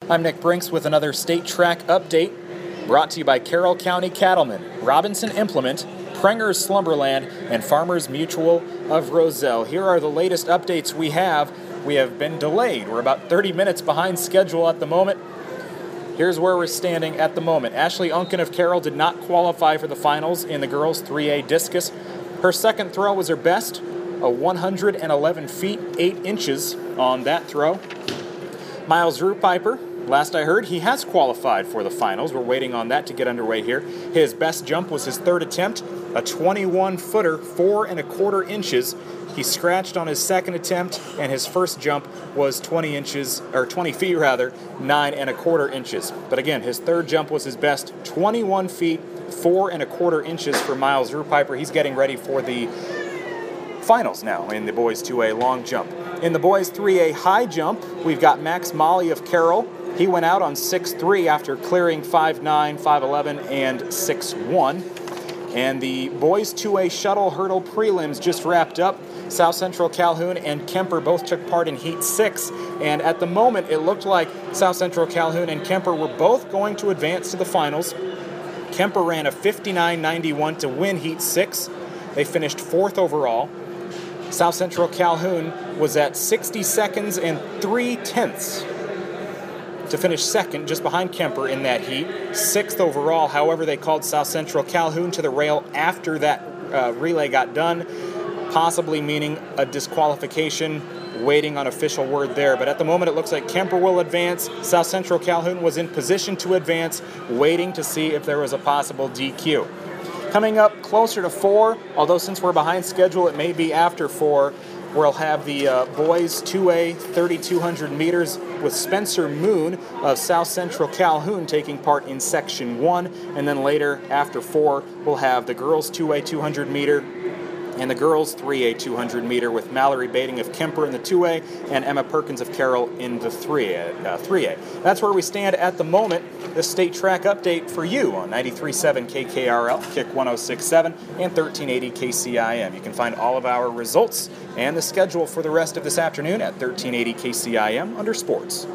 I'm Nick Brinks with another State Track update brought to you by Carroll County Cattlemen, Robinson Implement, Prenger's Slumberland, and Farmers Mutual of Roselle. Here are the latest updates we have. We have been delayed. We're about 30 minutes behind schedule at the moment. Here's where we're standing at the moment. Ashley Unken of Carroll did not qualify for the finals in the girls 3A discus. Her second throw was her best, a 111 feet 8 inches on that throw. Miles Rupiper, last I heard, he has qualified for the finals. We're waiting on that to get underway here. His best jump was his third attempt, a 21-footer, 4 1/4 inches. He scratched on his second attempt, and his first jump was 20 feet, 9 1/4 inches. But again, his third jump was his best, 21 feet, 4 1/4 inches for Miles Rupiper. He's getting ready for the finals now in the boys 2A long jump. In the boys 3A high jump, we've got Max Molly of Carroll. He went out on 6'3" after clearing 5'9", 5'11", and 6'1". And the boys 2A shuttle hurdle prelims just wrapped up. South Central Calhoun and Kemper both took part in Heat 6. And at the moment, it looked like South Central Calhoun and Kemper were both going to advance to the finals. Kemper ran a 59.91 to win Heat 6. They finished 4th overall. South Central Calhoun was at 60 seconds and 3/10 to finish second, just behind Kemper in that heat. 6th overall, however, they called South Central Calhoun to the rail after that relay got done, possibly meaning a disqualification, waiting on official word there. But at the moment, it looks like Kemper will advance. South Central Calhoun was in position to advance, waiting to see if there was a possible DQ. Coming up closer to 4, although since we're behind schedule, it may be after 4, we'll have the boys 2A 3,200 meters with Spencer Moon of South Central Calhoun taking part in Section 1. And then later, after 4, we'll have the girls 2A 200 meter and the girls 3A 200 meter with Mallory Bating of Kemper in the 2A and Emma Perkins of Carroll in the 3A. That's where we stand at the moment. The State Track update for you on 93.7 KKRL, Kick 106.7, and 1380 KCIM. You can find all of our results and the schedule for the rest of this afternoon at 1380 KCIM under Sports.